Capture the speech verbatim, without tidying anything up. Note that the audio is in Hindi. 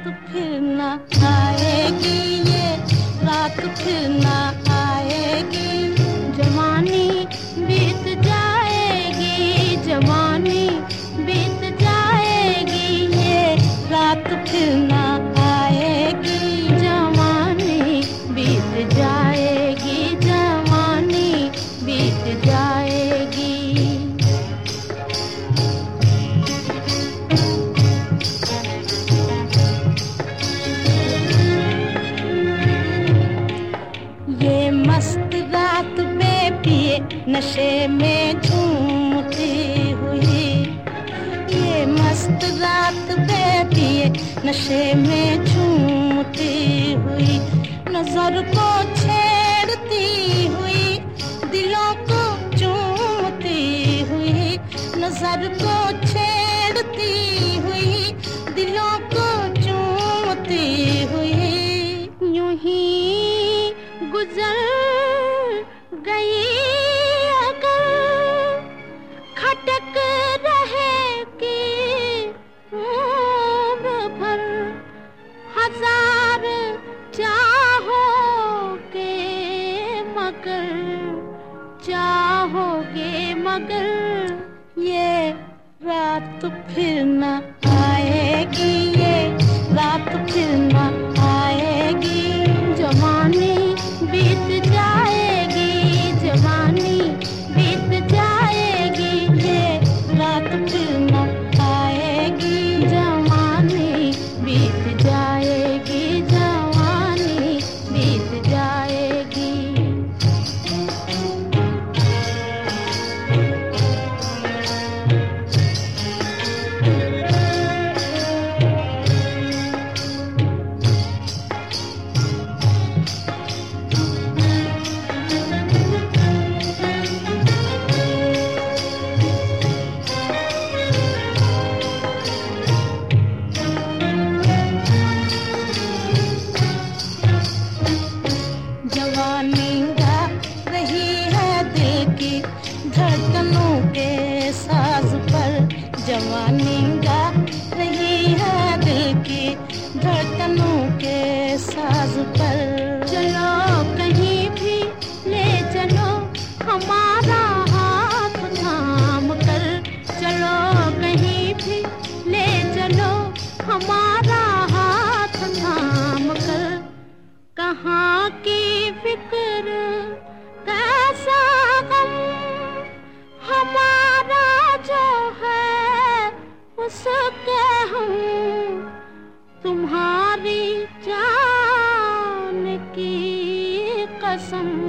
फिर ना आएगी, ये रात फिर ना आएगी। जवानी बीत जाएगी, जवानी बीत जाएगी, ये रात फिर ना आएगी। जवानी बीत जाएगी, जवानी बीत जाएगी। ये मस्त रात बेपिए नशे में झूमती हुई, ये मस्त रात बेपिए नशे में झूमती हुई, नजर को छेड़ती हुई, दिलों को चूमती हुई, नजर को छेड़ती हुई, दिलों को चूमती हुई। यूं ही गुजर गई अगर खटक रहेगी उम्र भर, हजार चाहोगे मगर, चाहोगे मगर, ये रात फिर न आएगी, ये रात फिर न आएगी। जवानी बीत जाएगी, जवानी बीत जाएगी, ये रात फिर न आएगी। जवानी बीत जाएगी, जवानी बीत जाएगी। जवानी गा रही है दिल की धड़कनों के साज पर, जवानी गा रही है दिल की धड़कनों के साज पर। चलो कहीं भी ले चलो हमारा हाथ थाम कर, चलो कहीं भी ले चलो हमारा हाथ थाम कर। कहाँ की फिक्र कैसा गम हमारा जो है उसके हम, तुम्हारी जान की कसम।